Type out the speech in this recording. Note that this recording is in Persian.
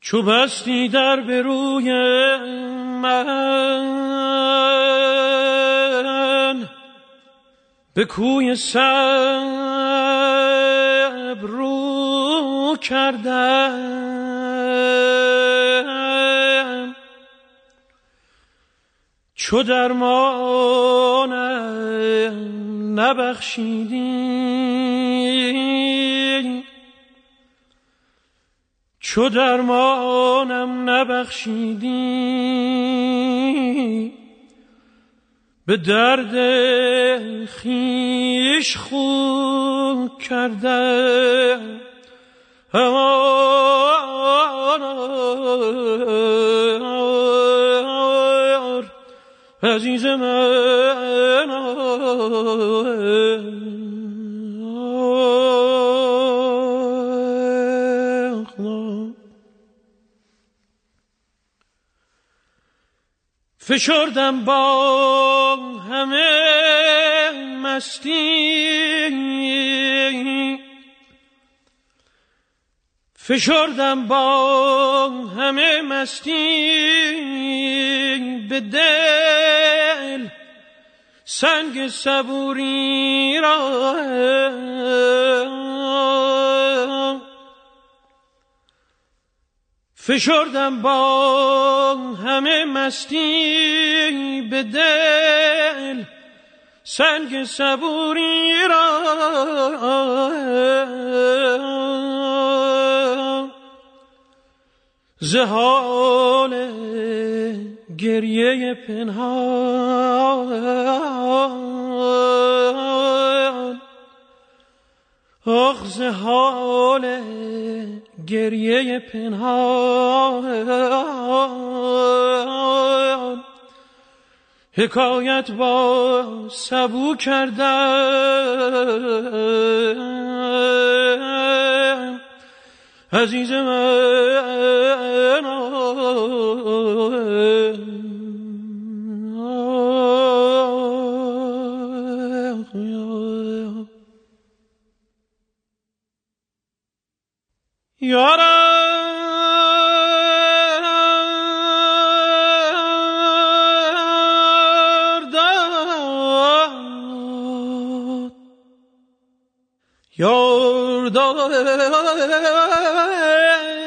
چو بستی در به روی من به کوی صبر رو کردم، چو درمانم نبخشیدی، چو درمانم نبخشیدی، به درد خویش خو کردم. عزیز من فشردم با همه مستی، فشردم با همه مستی، به دل سنگ صبوری را، فشردم با همه مستی، به دل سنگ صبوری را، ز حال گریه پنهان، آخ ز حال گریه پنهان، حکایت با سبو کردم. عزیز من یارم یار داد